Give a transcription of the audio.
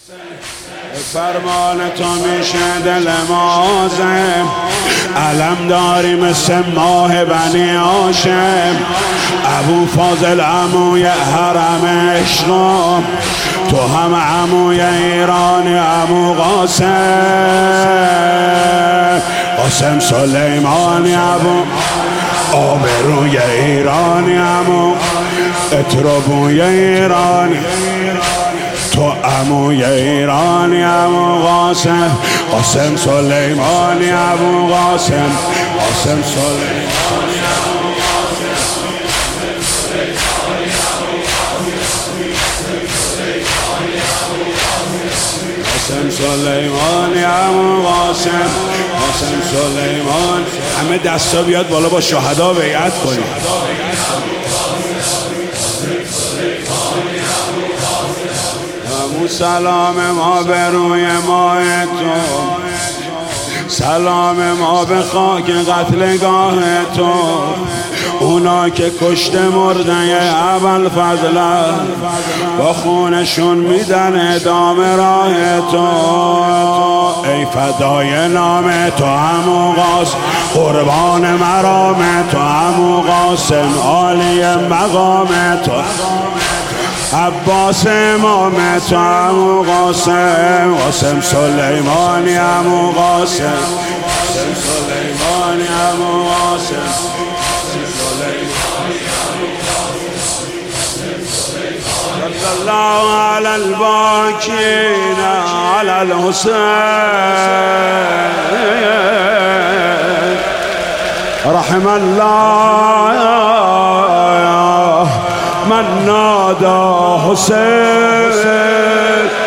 فرمان تو میشه دل مازم، علم داری مثل ماه بنی هاشم. ابو فاضل عموی حرم عشقم، تو هم عموی ایرانی عمو قاسم. قاسم سلیمانی ابو آبروی ایرانی عمو، اتربوی ایرانی تو عموی ایرانی عمو قاسم. قاسم سلیمانی ابو قاسم، قاسم سلیمانی ابو قاسم سلیمانی ابو قاسم، قاسم سلیمان. همه دستا بیاد بالا با شهدا بیعت کنیم. سلام ما به روی ماه تو، سلام ما به خاک قتلگاه تو. اونا که کشته مرده ابوالفضل، با خونشون میدن ادامه راه تو. ای فدای نام تو عمو قاسم، قربان مرام تو عمو قاسم، عالی مقام تو عباس امام تو عمو قاسم. قاسم سلیمانی عمو قاسم، قاسم سلیمانی عمو قاسم، صلی الله علی الباکین علی الحسین، رحم الله من نادى حسين.